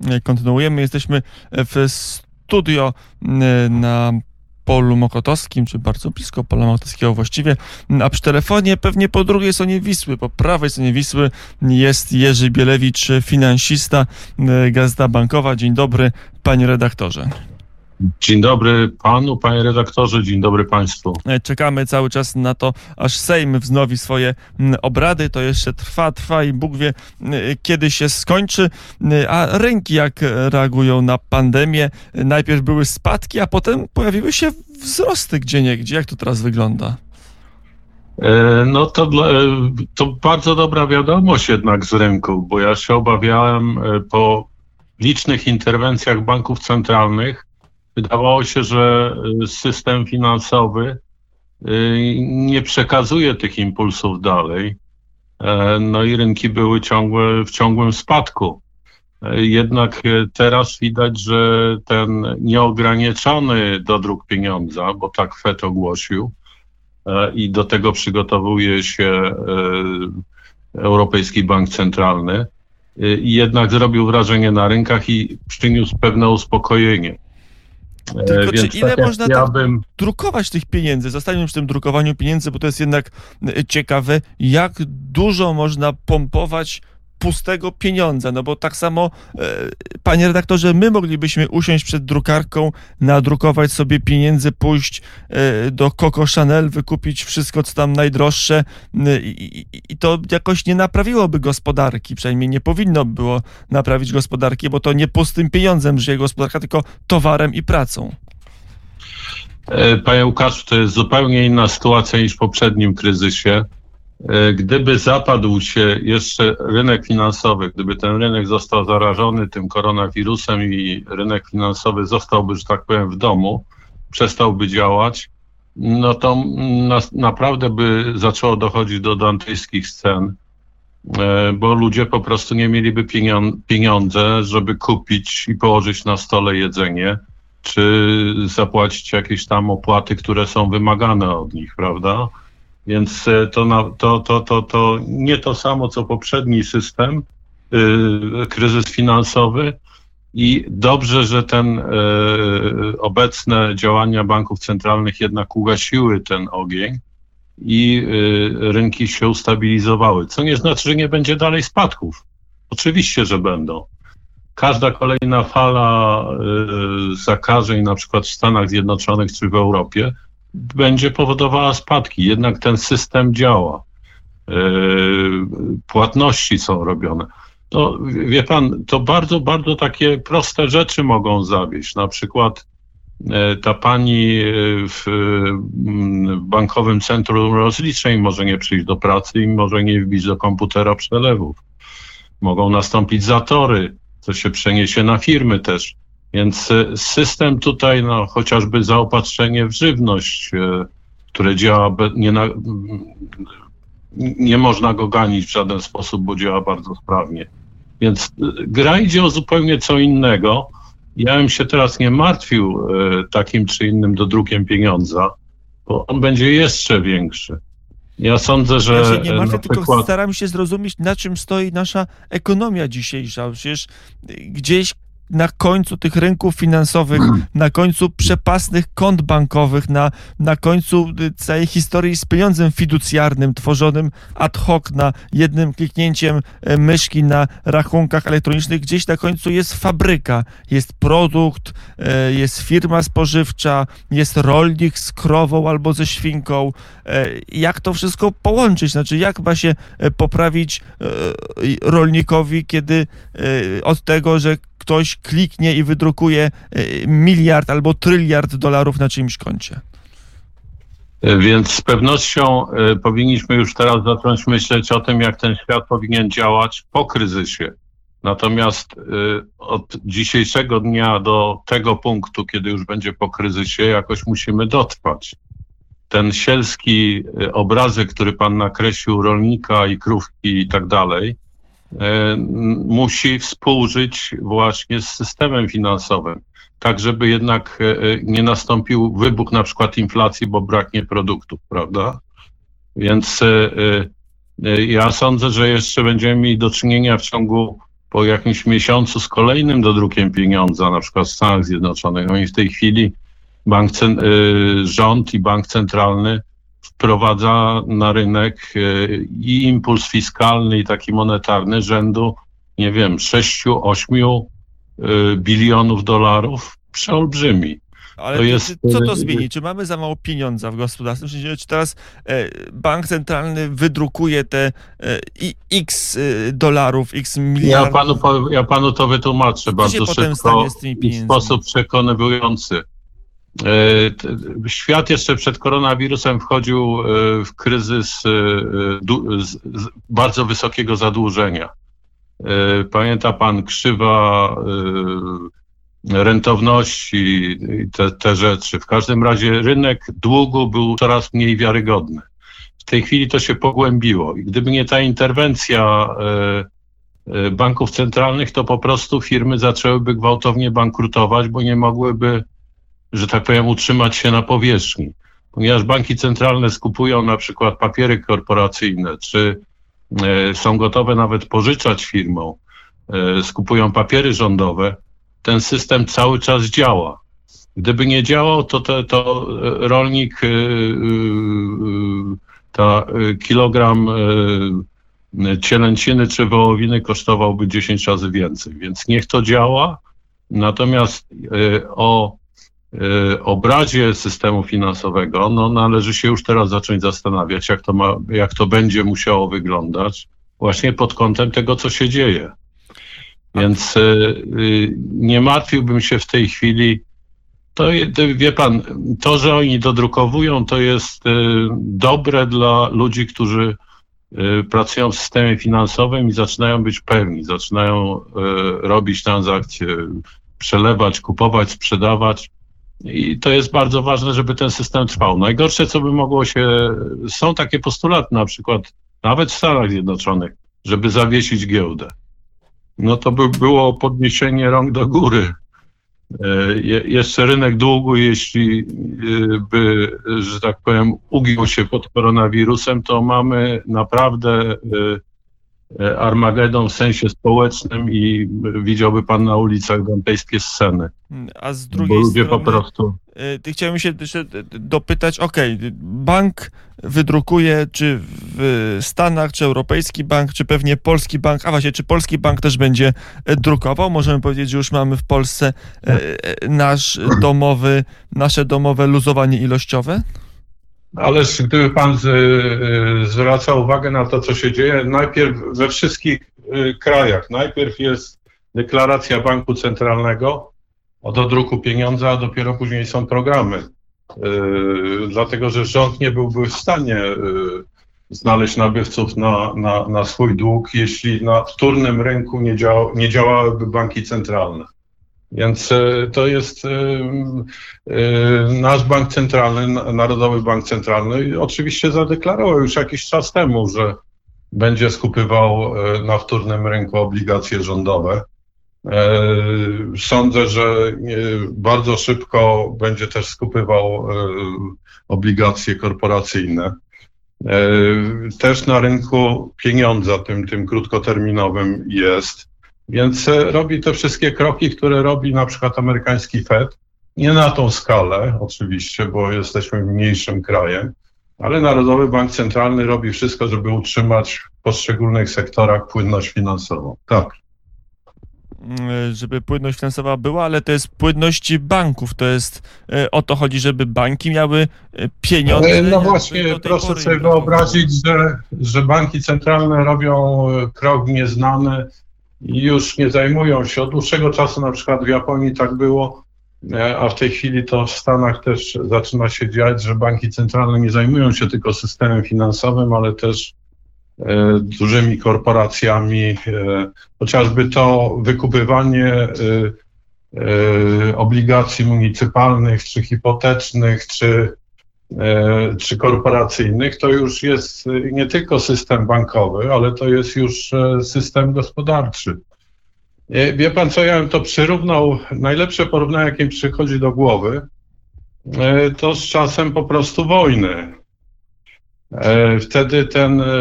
kontynuujemy. Jesteśmy w studio na Polu Mokotowskim, czy bardzo blisko Pola Mokotowskiego właściwie, a przy telefonie pewnie po drugiej stronie Wisły, po prawej stronie Wisły jest Jerzy Bielewicz, finansista, Gazeta Bankowa. Dzień dobry, panie redaktorze. Dzień dobry panu, panie redaktorze, dzień dobry państwu. Czekamy cały czas na to, aż Sejm wznowi swoje obrady. To jeszcze trwa i Bóg wie, kiedy się skończy. A rynki jak reagują na pandemię? Najpierw były spadki, a potem pojawiły się wzrosty gdzieniegdzie. Jak to teraz wygląda? No to bardzo dobra wiadomość jednak z rynku, bo ja się obawiałem po licznych interwencjach banków centralnych. Wydawało się, że system finansowy nie przekazuje tych impulsów dalej. No i rynki były w ciągłym spadku. Jednak teraz widać, że ten nieograniczony dodruk pieniądza, bo tak FED ogłosił i do tego przygotowuje się Europejski Bank Centralny, jednak zrobił wrażenie na rynkach i przyniósł pewne uspokojenie. Tylko czy ile można drukować tych pieniędzy? Zostańmy przy tym drukowaniu pieniędzy, bo to jest jednak ciekawe, jak dużo można pompować pustego pieniądza, no bo tak samo, panie redaktorze, my moglibyśmy usiąść przed drukarką, nadrukować sobie pieniędzy, pójść do Coco Chanel, wykupić wszystko, co tam najdroższe i to jakoś nie naprawiłoby gospodarki, przynajmniej nie powinno było naprawić gospodarki, bo to nie pustym pieniądzem żyje gospodarka, tylko towarem i pracą. Panie Łukaszu, to jest zupełnie inna sytuacja niż w poprzednim kryzysie. Gdyby zapadł się jeszcze rynek finansowy, gdyby ten rynek został zarażony tym koronawirusem i rynek finansowy zostałby, że tak powiem, w domu, przestałby działać, no to naprawdę by zaczęło dochodzić do dantejskich scen, bo ludzie po prostu nie mieliby pieniądze, żeby kupić i położyć na stole jedzenie, czy zapłacić jakieś tam opłaty, które są wymagane od nich, prawda? Więc to nie to samo, co poprzedni system, kryzys finansowy i dobrze, że obecne działania banków centralnych jednak ugasiły ten ogień i rynki się ustabilizowały, co nie znaczy, że nie będzie dalej spadków. Oczywiście, że będą. Każda kolejna fala zakażeń, na przykład w Stanach Zjednoczonych czy w Europie, będzie powodowała spadki. Jednak ten system działa. Płatności są robione. No, wie pan, to bardzo, bardzo takie proste rzeczy mogą zawieść. Na przykład ta pani w bankowym centrum rozliczeń może nie przyjść do pracy i może nie wbić do komputera przelewów. Mogą nastąpić zatory, co się przeniesie na firmy też. Więc system tutaj, no, chociażby zaopatrzenie w żywność, które działa, nie można go ganić w żaden sposób, bo działa bardzo sprawnie. Więc gra idzie o zupełnie co innego. Ja bym się teraz nie martwił takim czy innym dodrukiem pieniądza, bo on będzie jeszcze większy. Ja sądzę, że... Ja się nie martwię, tylko staram się zrozumieć, na czym stoi nasza ekonomia dzisiejsza. Przecież gdzieś na końcu tych rynków finansowych, na końcu przepastnych kont bankowych, na końcu całej historii z pieniądzem fiducjarnym, tworzonym ad hoc na jednym kliknięciem myszki na rachunkach elektronicznych, gdzieś na końcu jest fabryka, jest produkt, jest firma spożywcza, jest rolnik z krową albo ze świnką. Jak to wszystko połączyć? Znaczy, jak ma się poprawić rolnikowi, kiedy od tego, że ktoś kliknie i wydrukuje miliard albo tryliard dolarów na czyimś koncie? Więc z pewnością powinniśmy już teraz zacząć myśleć o tym, jak ten świat powinien działać po kryzysie. Natomiast od dzisiejszego dnia do tego punktu, kiedy już będzie po kryzysie, jakoś musimy dotrwać. Ten sielski obrazek, który pan nakreślił, rolnika i krówki i tak dalej, musi współżyć właśnie z systemem finansowym, tak żeby jednak nie nastąpił wybuch na przykład inflacji, bo braknie produktów, prawda? Więc ja sądzę, że jeszcze będziemy mieli do czynienia w ciągu po jakimś miesiącu z kolejnym dodrukiem pieniądza, na przykład w Stanach Zjednoczonych. Oni w tej chwili rząd i bank centralny wprowadza na rynek i impuls fiskalny, i taki monetarny rzędu, nie wiem, 6-8 bilionów dolarów. Przeolbrzymi. Ale co to zmieni? Czy mamy za mało pieniądza w gospodarstwie? W sensie, czy teraz bank centralny wydrukuje te x dolarów, x miliardów? Ja panu to wytłumaczę bardzo szybko i w sposób przekonywujący. Świat jeszcze przed koronawirusem wchodził w kryzys bardzo wysokiego zadłużenia. Pamięta pan krzywa rentowności i te rzeczy. W każdym razie rynek długu był coraz mniej wiarygodny. W tej chwili to się pogłębiło i gdyby nie ta interwencja banków centralnych, to po prostu firmy zaczęłyby gwałtownie bankrutować, bo nie mogłyby, że tak powiem, utrzymać się na powierzchni. Ponieważ banki centralne skupują na przykład papiery korporacyjne, czy są gotowe nawet pożyczać firmom, skupują papiery rządowe, ten system cały czas działa. Gdyby nie działał, to rolnik kilogram cielęciny czy wołowiny kosztowałby 10 razy więcej. Więc niech to działa. Natomiast o obrazie systemu finansowego należy się już teraz zacząć zastanawiać, jak to będzie musiało wyglądać właśnie pod kątem tego, co się dzieje. Więc nie martwiłbym się w tej chwili. To, wie pan, to, że oni dodrukowują, to jest dobre dla ludzi, którzy pracują w systemie finansowym i zaczynają być pewni, zaczynają robić transakcje, przelewać, kupować, sprzedawać. I to jest bardzo ważne, żeby ten system trwał. Najgorsze, co by mogło się... Są takie postulaty na przykład, nawet w Stanach Zjednoczonych, żeby zawiesić giełdę. No to by było podniesienie rąk do góry. Jeszcze rynek długu, jeśli by, że tak powiem, ugiął się pod koronawirusem, to mamy naprawdę Armagedon w sensie społecznym i widziałby pan na ulicach dantejskie sceny. A z drugiej ludzie strony, po prostu... Chciałem się jeszcze dopytać, bank wydrukuje, czy w Stanach, czy europejski bank, czy pewnie polski bank, a właśnie, czy polski bank też będzie drukował? Możemy powiedzieć, że już mamy w Polsce nasze domowe luzowanie ilościowe? Ależ gdyby pan zwracał uwagę na to, co się dzieje, najpierw we wszystkich krajach, najpierw jest deklaracja banku centralnego o dodruku pieniądza, a dopiero później są programy. Dlatego, że rząd nie byłby w stanie znaleźć nabywców na swój dług, jeśli na wtórnym rynku nie działałyby banki centralne. Więc to jest nasz bank centralny, Narodowy Bank Centralny, oczywiście zadeklarował już jakiś czas temu, że będzie skupywał na wtórnym rynku obligacje rządowe. Sądzę, że bardzo szybko będzie też skupywał obligacje korporacyjne. Też na rynku pieniądza, tym krótkoterminowym jest. Więc robi te wszystkie kroki, które robi na przykład amerykański Fed. Nie na tą skalę oczywiście, bo jesteśmy mniejszym krajem, ale Narodowy Bank Centralny robi wszystko, żeby utrzymać w poszczególnych sektorach płynność finansową. Tak. Żeby płynność finansowa była, ale to jest płynności banków. To jest, o to chodzi, żeby banki miały pieniądze. No właśnie, proszę sobie wyobrazić, że banki centralne robią krok nieznany i już nie zajmują się. Od dłuższego czasu na przykład w Japonii tak było, a w tej chwili to w Stanach też zaczyna się dziać, że banki centralne nie zajmują się tylko systemem finansowym, ale też dużymi korporacjami, chociażby to wykupywanie obligacji municypalnych, czy hipotecznych, czy korporacyjnych, to już jest nie tylko system bankowy, ale to jest już system gospodarczy. Wie pan co, ja bym to przyrównał, najlepsze porównanie, jakie mi przychodzi do głowy, to z czasem po prostu wojny. Wtedy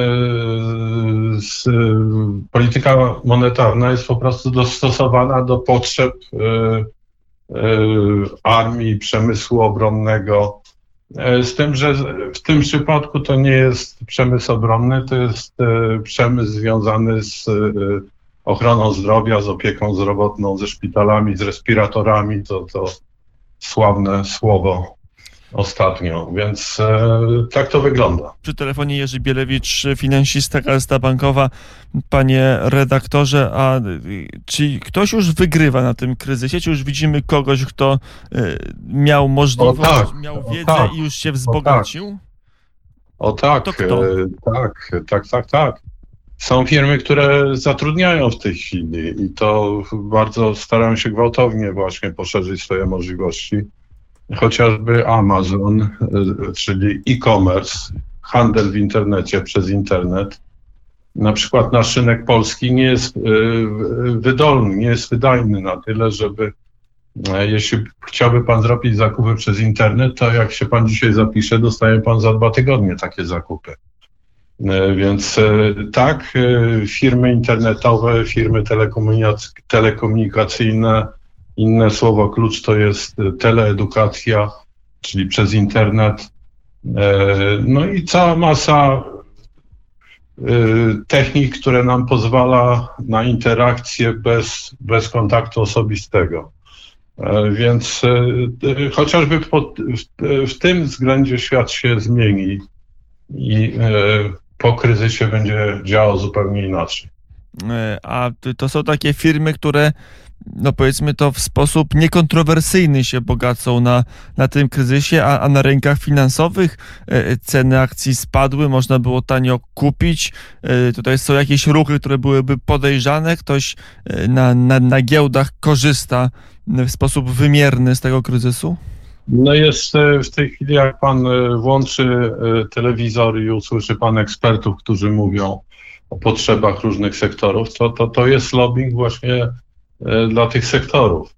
polityka monetarna jest po prostu dostosowana do potrzeb armii, przemysłu obronnego. Z tym, że w tym przypadku to nie jest przemysł obronny, to jest przemysł związany z ochroną zdrowia, z opieką zdrowotną, ze szpitalami, z respiratorami. To sławne słowo ostatnio, więc tak to wygląda. Przy telefonie Jerzy Bielewicz, finansista, Gazeta Bankowa. Panie redaktorze, a czy ktoś już wygrywa na tym kryzysie? Czy już widzimy kogoś, kto miał możliwość, miał wiedzę i już się wzbogacił? Tak. Są firmy, które zatrudniają w tej chwili i to bardzo starają się gwałtownie właśnie poszerzyć swoje możliwości. Chociażby Amazon, czyli e-commerce, handel w internecie, przez internet. Na przykład nasz rynek polski nie jest wydolny, nie jest wydajny na tyle, żeby jeśli chciałby pan zrobić zakupy przez internet, to jak się pan dzisiaj zapisze, dostaje pan za 2 tygodnie takie zakupy. Więc tak, firmy internetowe, firmy telekomunikacyjne, inne słowo klucz to jest teleedukacja, czyli przez internet. No i cała masa technik, które nam pozwala na interakcję bez kontaktu osobistego. Więc chociażby w tym względzie świat się zmieni i po kryzysie będzie działał zupełnie inaczej. A to są takie firmy, które, no powiedzmy to, w sposób niekontrowersyjny się bogacą na tym kryzysie, a na rynkach finansowych ceny akcji spadły, można było tanio kupić. Tutaj są jakieś ruchy, które byłyby podejrzane. Ktoś na giełdach korzysta w sposób wymierny z tego kryzysu? No jest w tej chwili, jak pan włączy telewizor i usłyszy pan ekspertów, którzy mówią o potrzebach różnych sektorów, to jest lobbying właśnie dla tych sektorów.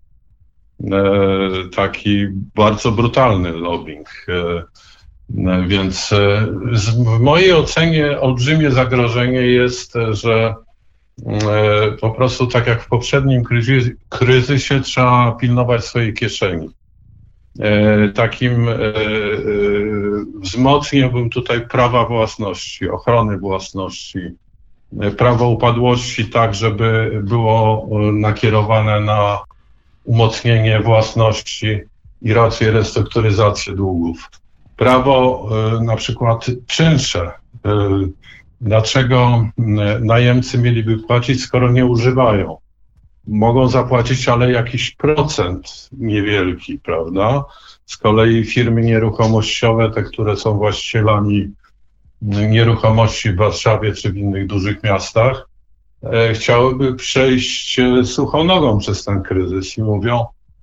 Taki bardzo brutalny lobbying. Więc w mojej ocenie olbrzymie zagrożenie jest, że po prostu tak jak w poprzednim kryzysie trzeba pilnować swojej kieszeni. Takim wzmocniłbym tutaj prawa własności, ochrony własności, prawo upadłości, tak żeby było nakierowane na umocnienie własności i rację restrukturyzację długów. Prawo na przykład czynsze. Dlaczego najemcy mieliby płacić, skoro nie używają? Mogą zapłacić, ale jakiś procent niewielki, prawda? Z kolei firmy nieruchomościowe, te, które są właścicielami nieruchomości w Warszawie czy w innych dużych miastach, chciałyby przejść suchą nogą przez ten kryzys i mówią,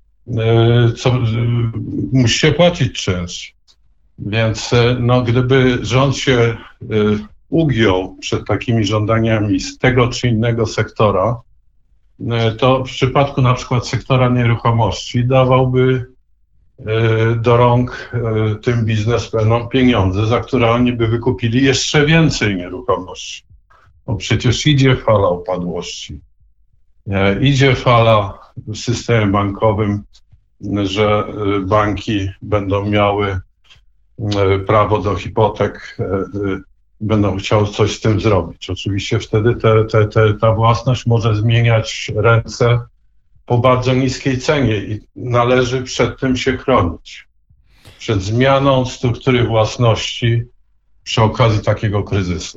musicie płacić czynsz. Więc no, gdyby rząd się ugiął przed takimi żądaniami z tego czy innego sektora, to w przypadku na przykład sektora nieruchomości dawałby do rąk tym biznesmenom pieniądze, za które oni by wykupili jeszcze więcej nieruchomości. Bo przecież idzie fala upadłości. Idzie fala w systemie bankowym, że banki będą miały prawo do hipotek, będą chciały coś z tym zrobić. Oczywiście wtedy ta własność może zmieniać ręce po bardzo niskiej cenie i należy przed tym się chronić. Przed zmianą struktury własności przy okazji takiego kryzysu.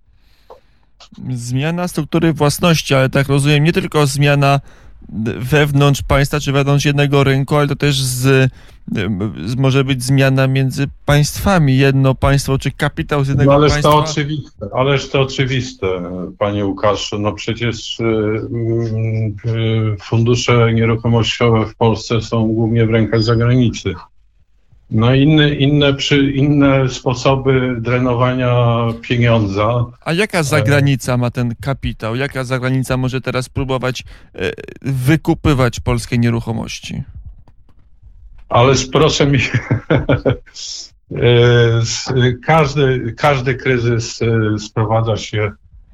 Zmiana struktury własności, ale tak rozumiem, nie tylko zmiana wewnątrz państwa czy wewnątrz jednego rynku, ale to też może być zmiana między państwami. Jedno państwo czy kapitał z jednego państwa. Ależ to oczywiste, panie Łukaszu. No przecież fundusze nieruchomościowe w Polsce są głównie w rękach zagranicy. No inne sposoby drenowania pieniądza. A jaka zagranica ma ten kapitał? Jaka zagranica może teraz próbować wykupywać polskie nieruchomości? Ależ proszę mi Każdy kryzys sprowadza się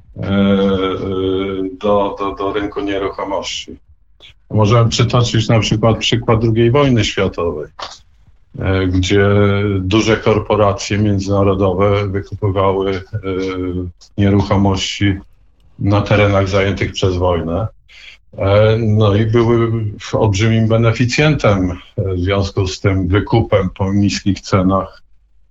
do rynku nieruchomości. Możemy przytoczyć na przykład II wojny światowej, gdzie duże korporacje międzynarodowe wykupywały nieruchomości na terenach zajętych przez wojnę. No i były olbrzymim beneficjentem w związku z tym wykupem po niskich cenach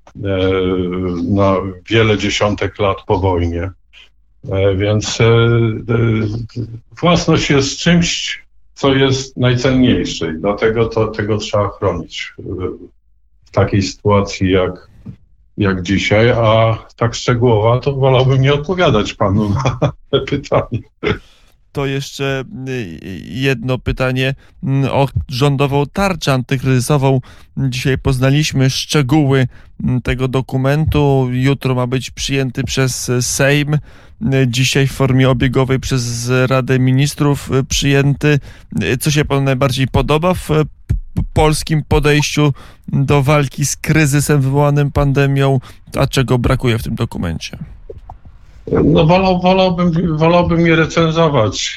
na wiele dziesiątek lat po wojnie. Więc własność jest czymś, co jest najcenniejsze i dlatego tego trzeba chronić w takiej sytuacji jak dzisiaj, a tak szczegółowo to wolałbym nie odpowiadać panu na te pytanie. To jeszcze jedno pytanie o rządową tarczę antykryzysową. Dzisiaj poznaliśmy szczegóły tego dokumentu. Jutro ma być przyjęty przez Sejm. Dzisiaj w formie obiegowej przez Radę Ministrów przyjęty. Co się panu najbardziej podoba w polskim podejściu do walki z kryzysem wywołanym pandemią, a czego brakuje w tym dokumencie? No wolałbym nie recenzować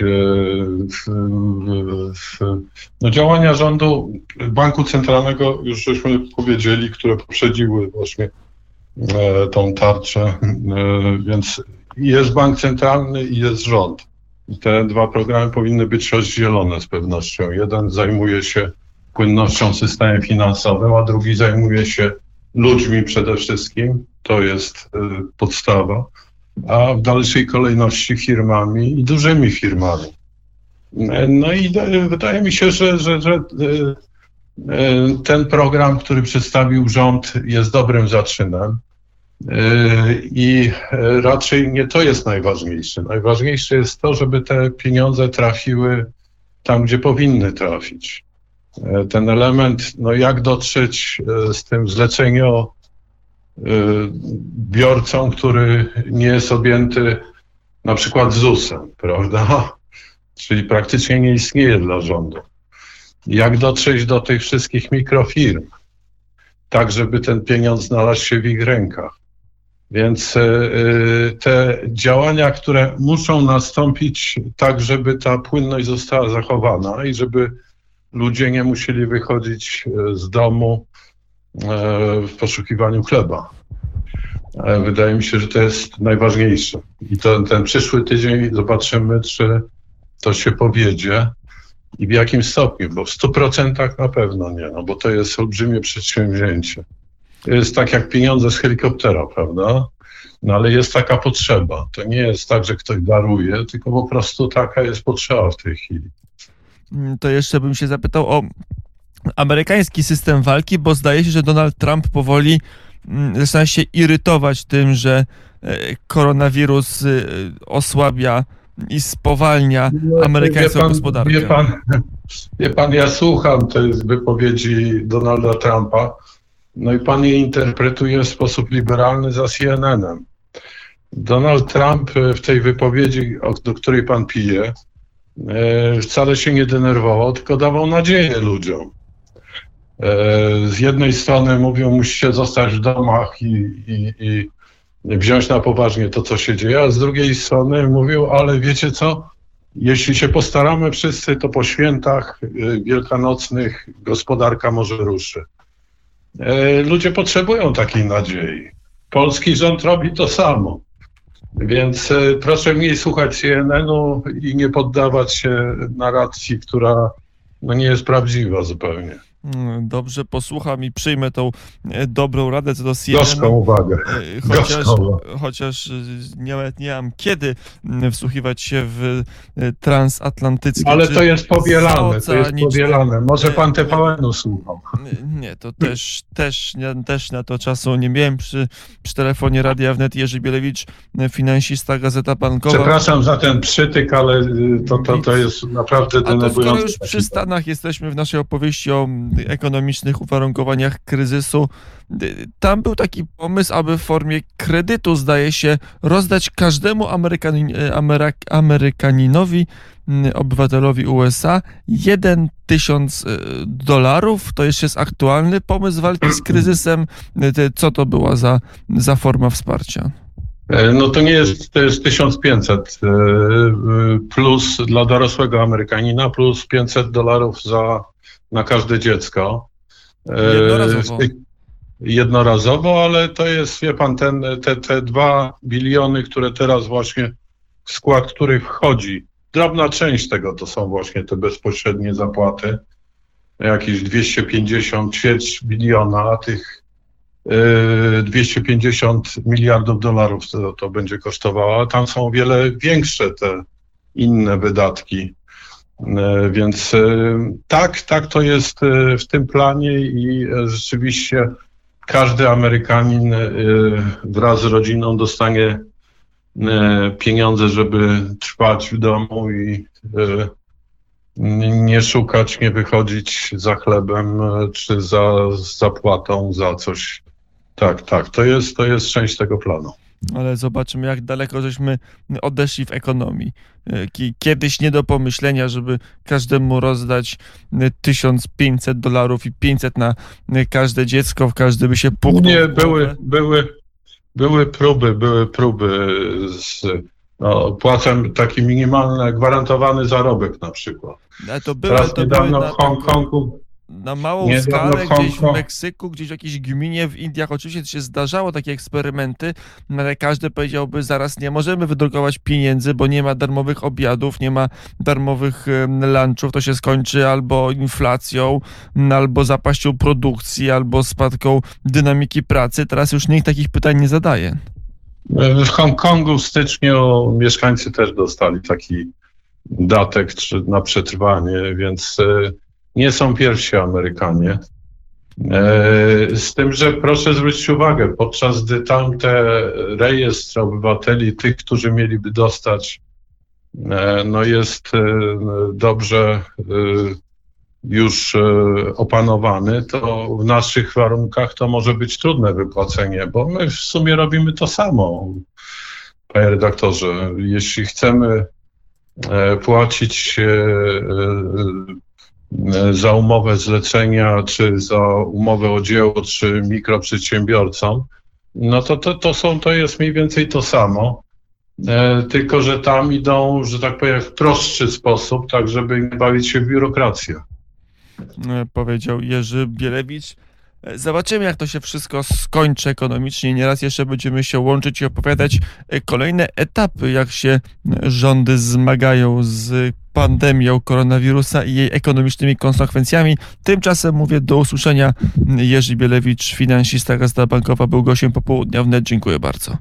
działania rządu, Banku Centralnego, już żeśmy powiedzieli, które poprzedziły właśnie tą tarczę, więc jest Bank Centralny i jest rząd. I te dwa programy powinny być rozdzielone z pewnością. Jeden zajmuje się płynnością w systemie finansowym, a drugi zajmuje się ludźmi przede wszystkim. To jest podstawa. A w dalszej kolejności firmami i dużymi firmami. No i wydaje mi się, że ten program, który przedstawił rząd, jest dobrym zaczynem i raczej nie to jest najważniejsze. Najważniejsze jest to, żeby te pieniądze trafiły tam, gdzie powinny trafić. Ten element, no jak dotrzeć z tym zleceniobiorcą, który nie jest objęty na przykład ZUS-em, prawda? Czyli praktycznie nie istnieje dla rządu. Jak dotrzeć do tych wszystkich mikrofirm, tak żeby ten pieniądz znalazł się w ich rękach. Więc te działania, które muszą nastąpić tak, żeby ta płynność została zachowana i żeby ludzie nie musieli wychodzić z domu w poszukiwaniu chleba. Wydaje mi się, że to jest najważniejsze. I ten przyszły tydzień zobaczymy, czy to się powiedzie i w jakim stopniu, bo w 100% na pewno nie, no bo to jest olbrzymie przedsięwzięcie. To jest tak jak pieniądze z helikoptera, prawda? No ale jest taka potrzeba. To nie jest tak, że ktoś daruje, tylko po prostu taka jest potrzeba w tej chwili. To jeszcze bym się zapytał o amerykański system walki, bo zdaje się, że Donald Trump powoli zaczyna się irytować tym, że koronawirus osłabia i spowalnia amerykańską gospodarkę. Wie pan, ja słucham tej wypowiedzi Donalda Trumpa, no i pan je interpretuje w sposób liberalny za CNN-em. Donald Trump w tej wypowiedzi, do której pan pije, wcale się nie denerwował, tylko dawał nadzieję ludziom. Z jednej strony mówią, musicie zostać w domach i wziąć na poważnie to, co się dzieje, a z drugiej strony mówią, ale wiecie co, jeśli się postaramy wszyscy, to po świętach wielkanocnych gospodarka może ruszy. Ludzie potrzebują takiej nadziei. Polski rząd robi to samo. Więc proszę mniej słuchać CNN-u i nie poddawać się narracji, która nie jest prawdziwa zupełnie. Dobrze, posłucham i przyjmę tą dobrą radę co do CNN. Gorzką uwagę. Chociaż nawet nie mam kiedy wsłuchiwać się w transatlantyckie. Ale to jest powielane, Może pan TVN-u słuchał. Nie, to też na to czasu nie miałem. Przy telefonie Radia Wnet Jerzy Bielewicz, finansista, Gazeta Bankowa. Przepraszam za ten przytyk, ale to jest naprawdę denerwujące. Skoro już przy Stanach jesteśmy w naszej opowieści o ekonomicznych uwarunkowaniach kryzysu. Tam był taki pomysł, aby w formie kredytu, zdaje się, rozdać każdemu Amerykaninowi, obywatelowi USA, $1,000. To jeszcze jest aktualny pomysł walki z kryzysem. Co to była za forma wsparcia? No to jest 1500 plus dla dorosłego Amerykanina, plus $500 na każde dziecko. Jednorazowo, ale to jest, wie pan, te 2 biliony, które teraz właśnie, w skład których wchodzi, drobna część tego to są właśnie te bezpośrednie zapłaty, jakieś 250, ćwierć biliona, a tych 250 miliardów dolarów to będzie kosztowało, a tam są o wiele większe te inne wydatki. Więc tak to jest w tym planie i rzeczywiście każdy Amerykanin wraz z rodziną dostanie pieniądze, żeby trwać w domu i nie szukać, nie wychodzić za chlebem czy za zapłatą za coś. Tak, to jest część tego planu. Ale zobaczymy, jak daleko żeśmy odeszli w ekonomii. Kiedyś nie do pomyślenia, żeby każdemu rozdać $1,500 i 500 na każde dziecko, każdy by się puknął. Nie, były próby płacem taki minimalny, gwarantowany zarobek na przykład. Teraz niedawno w Hongkongu. Na małą skalę, gdzieś w Meksyku, gdzieś w jakiejś gminie w Indiach. Oczywiście się zdarzało takie eksperymenty, ale każdy powiedziałby zaraz, nie możemy wydrukować pieniędzy, bo nie ma darmowych obiadów, nie ma darmowych lunchów. To się skończy albo inflacją, albo zapaścią produkcji, albo spadką dynamiki pracy. Teraz już nikt takich pytań nie zadaje. W Hongkongu w styczniu mieszkańcy też dostali taki datek na przetrwanie, więc nie są pierwsi Amerykanie. Z tym, że proszę zwrócić uwagę, podczas gdy tamte rejestr obywateli, tych, którzy mieliby dostać, jest dobrze już opanowany, to w naszych warunkach to może być trudne wypłacenie, bo my w sumie robimy to samo, panie redaktorze. Jeśli chcemy płacić za umowę zlecenia, czy za umowę o dzieło, czy mikroprzedsiębiorcom, no to jest mniej więcej to samo, tylko że tam idą, że tak powiem, w prostszy sposób, tak żeby nie bawić się w biurokrację. Powiedział Jerzy Bielewicz. Zobaczymy, jak to się wszystko skończy ekonomicznie. Nieraz jeszcze będziemy się łączyć i opowiadać kolejne etapy, jak się rządy zmagają z pandemią koronawirusa i jej ekonomicznymi konsekwencjami. Tymczasem mówię do usłyszenia. Jerzy Bielewicz, finansista, Gazeta Bankowa, był gościem Popołudnia wnet. Dziękuję bardzo.